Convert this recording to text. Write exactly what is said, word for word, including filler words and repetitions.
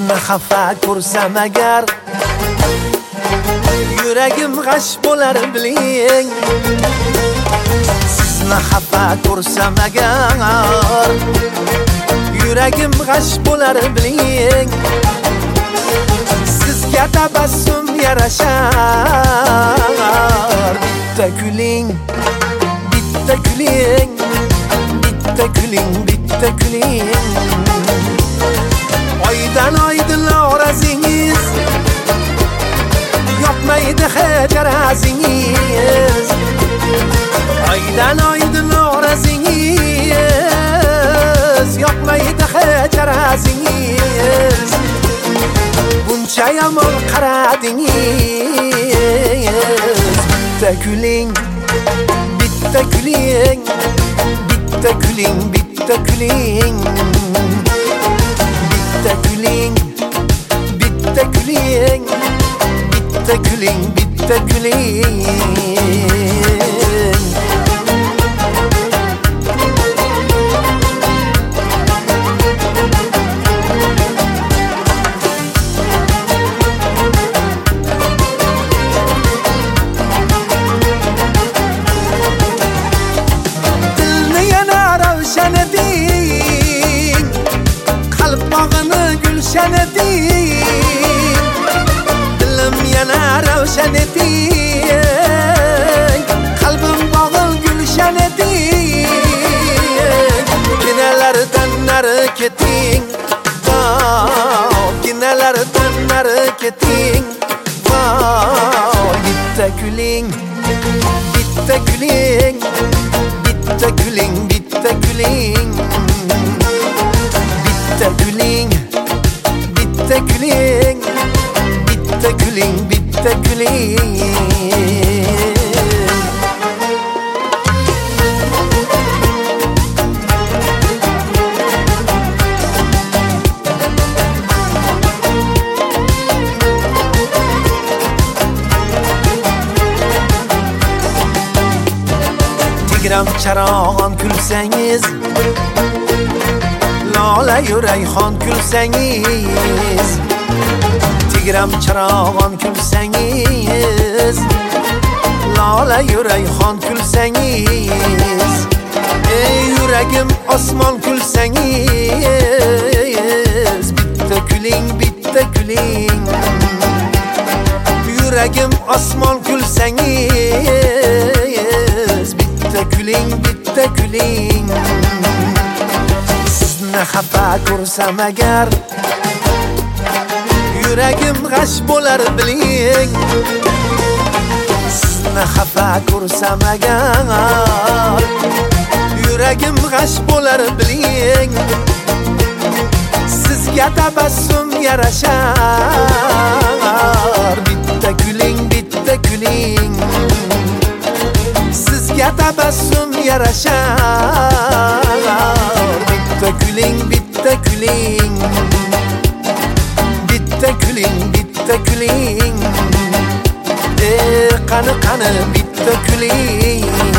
Sizni xafa ko'rsam agar yuragim g'ash bo'lar biling. Sizni xafa ko'rsam agar yuragim g'ash bo'lar biling. Sizga tabassum yarashar. Bitta kuling, bitta kuling, bitta kuling, bitta kuling. Oydan oydin orazingiz yoqmaydi hajarazingiz. Oydan oydin orazingiz yoqmaydi hajarazingiz. Buncha yomon qaradingiz. Bitta kuling, bitta kuling, bitta kuling, bitta kuling. Bitta kuling, bitta kuling, bitta kuling, bitta kuling. Dilni yana ravshan eding, qalb bog'ini gulshan eding. Dilim yana ravshan eding, qalbim bog'il gulshan eding. Ginalardan nari keting, voy, ginalardan nari keting, voy. Bitta kuling, bitta kuling, bitta kuling, bitta kuling. Bitta kuling, bitta kuling, bitta kuling, bitta kuling. Tigram charog'on kulsangiz, lola yurayxon kulsangiz. Tigram charog'on kulsangiz, lola yurayxon kulsangiz. Ey yuragim osmon kulsangiz. Bitta kuling, bitta kuling. Yuragim osmon kulsangiz. Bitta kuling, bitta kuling. Sizni xafa ko'rsam agar yuragim g'ash bo'lar biling. Sizni xafa ko'rsam agar yuragim g'ash bo'lar biling. Sizga tabassum yarashar. Bitta kuling, bitta kuling. Sizga tabassum yarashar. Bitta kuling, bitta kuling. Bitta kuling, bitta kuling. E qani qani bitta kuling.